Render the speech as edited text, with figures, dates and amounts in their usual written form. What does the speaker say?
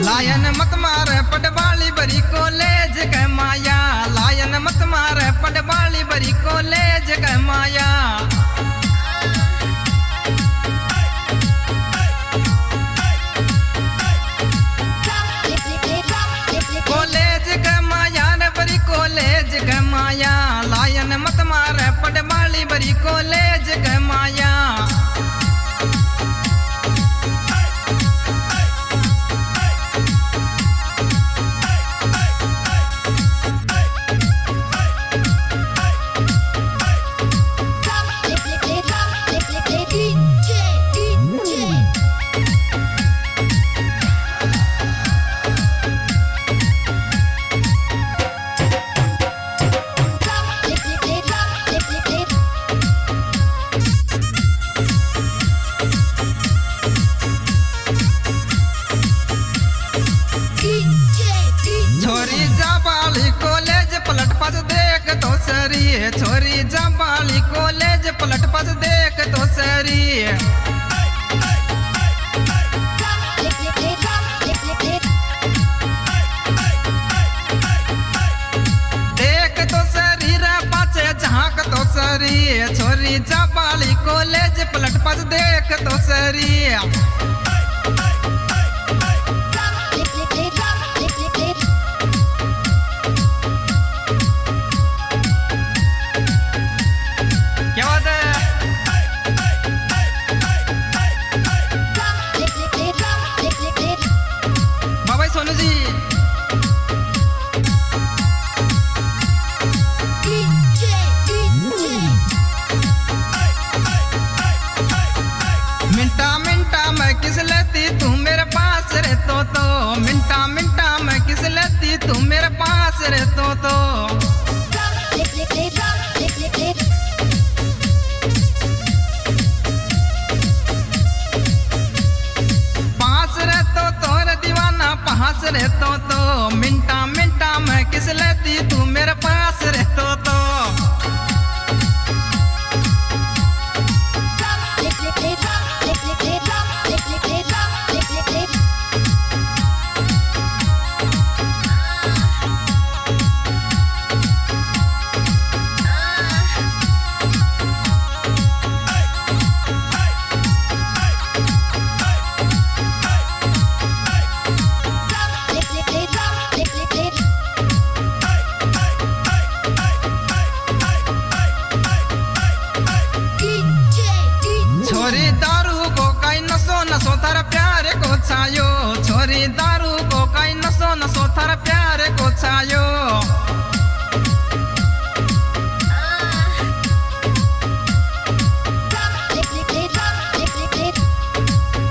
Lion मत मार पटवाली बरी कॉलेज के माया, लायन मत मार पटवाली बरी कॉलेज के माया। कॉलेज के माया रे बरी कॉलेज के माया, लायन मत मार पटवाली बरी कॉलेज के माया। छोरी जाबाली कॉलेज पलट पस देख तो सरी, छोरी जाबाली कॉलेज पलट पस देख तो सरी। देख तो सरी रे पाछे झांक तो सरी, छोरी जाबाली कॉलेज पलट पस देख तो सरी। सोनू जी मिंटा मिंटा मैं किस लेती तू मेरे पास रे तो, मिंटा मिंटा मैं किस लेती तू मेरे पास रे तो। पास रे तो मिंटा मिंटा मैं किस लेती तू मेरे पास रे तो। छोरी दारू को कई नशो नशो थारा प्यार को छायो, छोरी दारू को कई नशो नशो थारा